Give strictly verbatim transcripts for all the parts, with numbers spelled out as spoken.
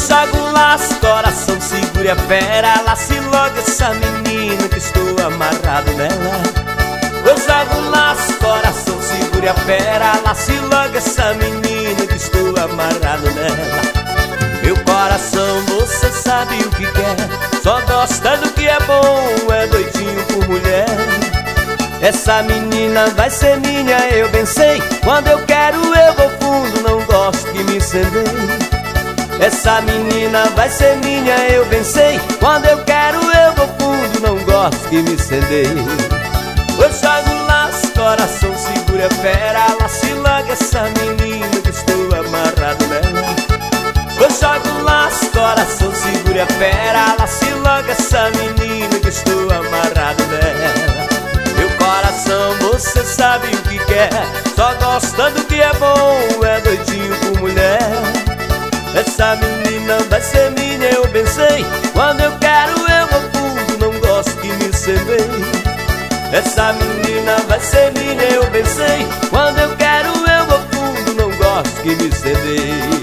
jogo o laço, coração, segure a fera. Lace logo essa menina que estou amarrado nela. Eu jogo o laço, coração, segure a fera. Lace logo essa menina que estou amarrado nela. Meu coração, você sabe o que quer, só gosta do que é bom, é doidinho por mulher. Essa menina vai ser minha, eu bem sei. Quando eu quero eu vou fundo, não gosto que me incendeie. Essa menina vai ser minha, eu bem sei. Quando eu quero eu vou fundo, não gosto que me incendeie. Eu jogo o laço, coração, segure a fera. Lace logo essa menina que estou amarrado nela. Eu jogo o laço, coração, segure a fera. Lace logo essa menina que estou amarrado nela. Meu coração, você sabe o que quer, só gosta do que é bom, é doidinho por mulher. Essa menina vai ser minha, eu bem sei. Quando eu quero eu vou fundo, não gosto que me incendeie. Essa menina vai ser minha, eu bem sei. Quando eu quero eu vou fundo, não gosto que me incendeie.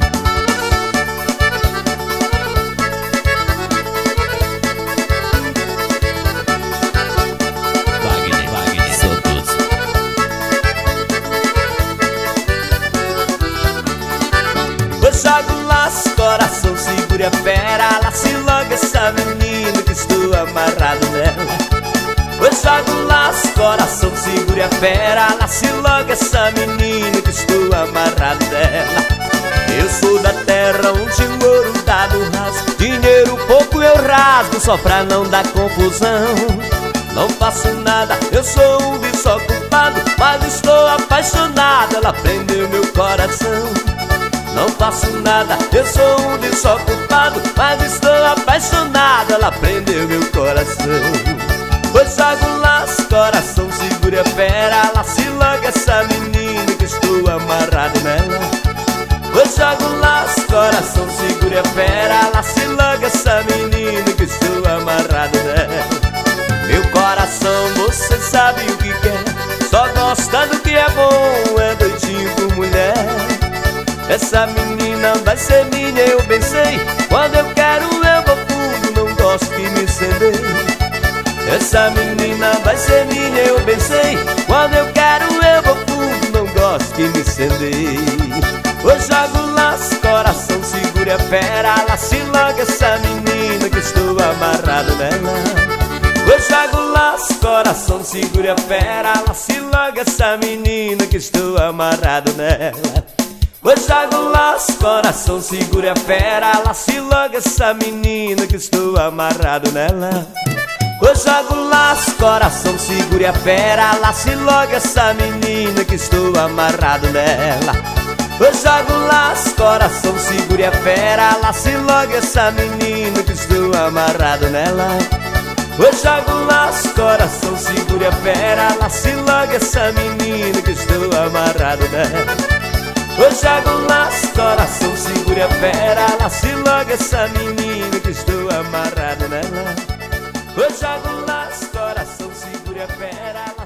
Eu jogo o laço, coração, segure a fera. Lace logo essa menina que estou amarrado nela. Eu jogo o laço, coração, segure a fera. Lace logo essa menina que estou amarrado nela. Eu sou da terra onde o ouro dá no rasgo, dinheiro pouco eu rasgo só pra não dar confusão. Não faço nada, eu sou um desocupado, mas estou apaixonado, ela prendeu meu coração. Não faço nada, eu sou um desocupado, mas estou apaixonado, ela prendeu meu coração. Eu jogo o laço, coração, segure a fera. Lace logo essa menina que estou amarrado nela. Eu jogo o laço, coração, segure a fera. Lace logo essa menina que estou amarrado nela. Meu coração, você sabe o que quer, só gosta do que é bom, é doidinho por mulher. Essa menina vai ser minha, eu bem sei. Quando eu quero eu vou fundo, não gosto que me incendeie. Essa menina vai ser minha, eu bem sei. Quando eu quero eu vou fundo, não gosto que me incendeie. Eu jogo o laço, coração, segure a fera. Lace logo essa menina que estou amarrado nela. Eu jogo o laço, coração, segure a fera. Lace logo essa menina que estou amarrado nela. Eu jogo o laço, coração, segure a fera. Lace logo essa menina que estou amarrado nela. Eu jogo o laço, coração, segure a fera. Lace logo essa menina que estou amarrado nela. Eu jogo o laço, coração, segure a fera. Lace logo essa menina que estou amarrado nela. Eu jogo o laço, coração, segure a fera. Lace logo essa menina que estou amarrado nela. Eu jogo o laço, coração, segure a fera. Lace logo essa menina que estou amarrado nela. Eu jogo o laço, coração, segure a fera.